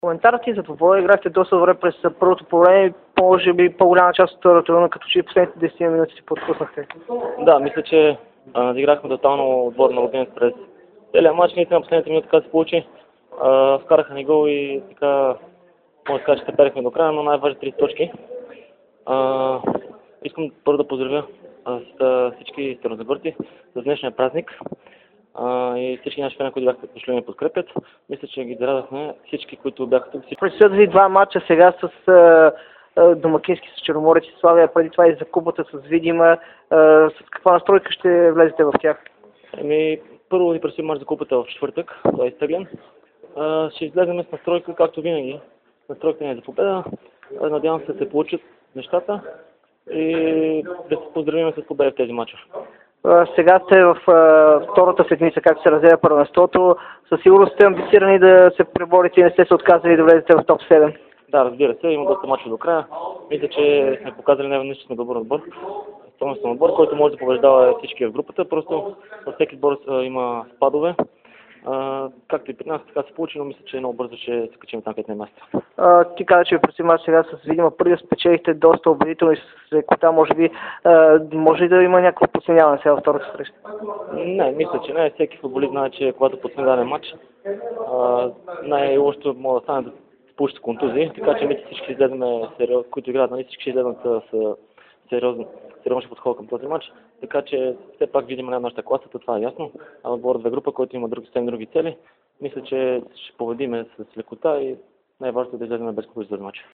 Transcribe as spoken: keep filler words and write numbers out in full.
Коментарът ти за това играхте доста добре през първото по време, може би по-голяма част от втората руна, като че последните десет минути си подпуснахте. Да, мисля, че а, надиграхме тотално отбор на Луденец през целия матч. Ние на последните минути така се получи. А, вкараха ни гол и така, може да кажа, че теперехме до края, но най-важни тридесет точки. А, искам първо да поздравя а, с, всички старозагорци за днешния празник. Uh, и всички наши фена, които бяха дошли ми подкрепят. Мисля, че ги зарадахме всички, които бяха тук. Предстоят ви два матча сега с uh, uh, домакински с Черноморец и Славия, преди това и за купата с Видима. Uh, с каква настройка ще влезете в тях? Еми, първо ни предстои мач за купата в четвъртък, това е изтеглен. Uh, ще излезем с настройка, както винаги. Настройка не е за победа. Uh, надявам се да се получат нещата и да се поздравим с победа в тези матча. Сега сте в uh, втората седмица, както се разделя първенството. Със сигурност сте амбицирани да се преборите и не сте се отказали да влезете в топ седем. Да, разбира се, има доста мачове до края. Мисля, че сме показали неведнъж, че сме добър отбор. Стойностен отбор, който може да побеждава всички в групата. Просто във всеки отбор има спадове. Uh, както и при нас, така се получи, но мисля, че много бързо ще се качим там, където не е място. Uh, ти каза, че ви предстои мач сега с Видима. Първи спечелихте доста убедително и с лекота. Може би, uh, може ли да има някакво подценяване сега във втората среща? Не, мисля, че не. Всеки футболист знае, че когато подцени даден матч, uh, най-лошото може да стане да получи контузии. Така че мисля, всички излеземе, които играят, нали, всички излезнат с сериозно. Сериозно ще подхода към този матч, така че все пак видим на нашата класа, това е ясно. А отборът е група, който има други съвсем други цели. Мисля, че ще победиме с лекота и най-важното е да излезем без контузии за матч.